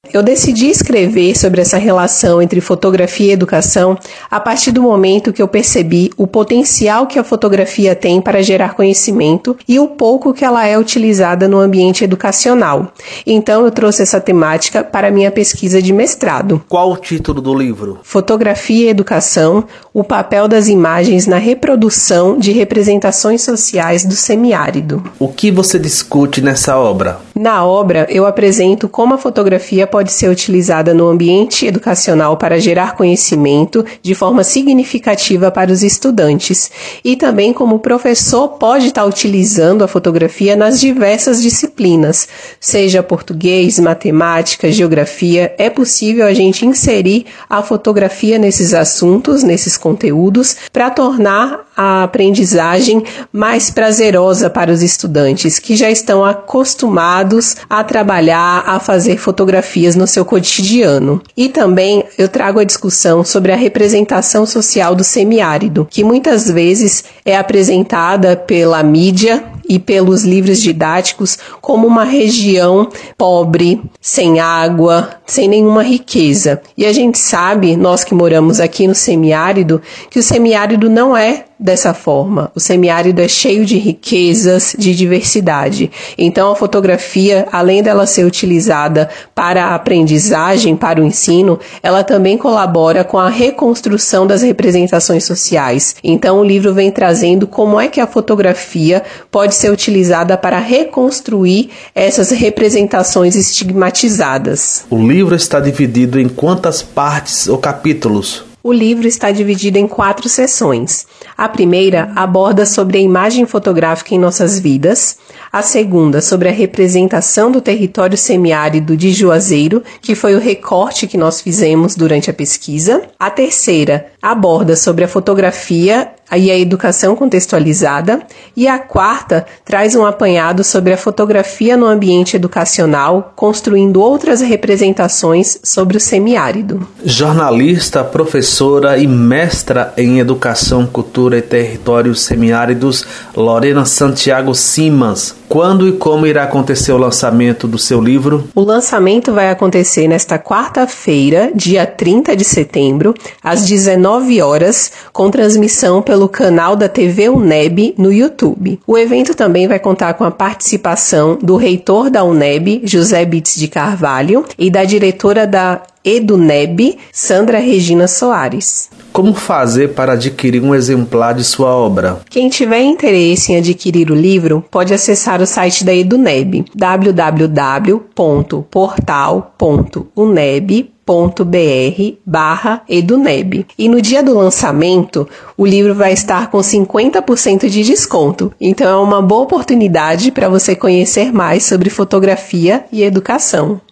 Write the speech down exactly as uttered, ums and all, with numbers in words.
Eu decidi escrever sobre essa relação entre fotografia e educação a partir do momento que eu percebi o potencial que a fotografia tem para gerar conhecimento e o pouco que ela é utilizada no ambiente educacional. Então eu trouxe essa temática para a minha pesquisa de mestrado. Qual o título do livro? Fotografia e Educação, o papel das imagens na reprodução de representações sociais do semiárido. O que você discute nessa obra? Na obra, eu apresento como a fotografia pode ser utilizada no ambiente educacional para gerar conhecimento de forma significativa para os estudantes e também como o professor pode estar utilizando a fotografia nas diversas disciplinas, seja português, matemática, geografia. É possível a gente inserir a fotografia nesses assuntos, nesses conteúdos, para tornar a aprendizagem mais prazerosa para os estudantes, que já estão acostumados a trabalhar, a fazer fotografias no seu cotidiano. E também eu trago a discussão sobre a representação social do semiárido, que muitas vezes é apresentada pela mídia e pelos livros didáticos como uma região pobre, sem água, sem nenhuma riqueza. E a gente sabe, nós que moramos aqui no semiárido, que o semiárido não é dessa forma. O semiárido é cheio de riquezas, de diversidade. Então a fotografia, além dela ser utilizada para a aprendizagem, para o ensino, ela também colabora com a reconstrução das representações sociais. Então o livro vem trazendo como é que a fotografia pode ser utilizada para reconstruir essas representações estigmatizadas. O livro está dividido em quantas partes ou capítulos? O livro está dividido em quatro seções. A primeira aborda sobre a imagem fotográfica em nossas vidas. A segunda, sobre a representação do território semiárido de Juazeiro, que foi o recorte que nós fizemos durante a pesquisa. A terceira aborda sobre a fotografia e a educação contextualizada. E a quarta traz um apanhado sobre a fotografia no ambiente educacional, construindo outras representações sobre o semiárido. Jornalista, professora e mestra em Educação, Cultura e Territórios Semiáridos, Lorena Santiago Simas. Quando e como irá acontecer o lançamento do seu livro? O lançamento vai acontecer nesta quarta-feira, dia trinta de setembro, às dezenove horas, com transmissão pelo canal da T V UNEB no YouTube. O evento também vai contar com a participação do reitor da UNEB, José Bitts de Carvalho, e da diretora da EduNEB, Sandra Regina Soares. Como fazer para adquirir um exemplar de sua obra? Quem tiver interesse em adquirir o livro, pode acessar o site da EduNEB, w w w ponto portal ponto uneb ponto b r barra eduneb. E no dia do lançamento, o livro vai estar com cinquenta por cento de desconto. Então é uma boa oportunidade para você conhecer mais sobre fotografia e educação.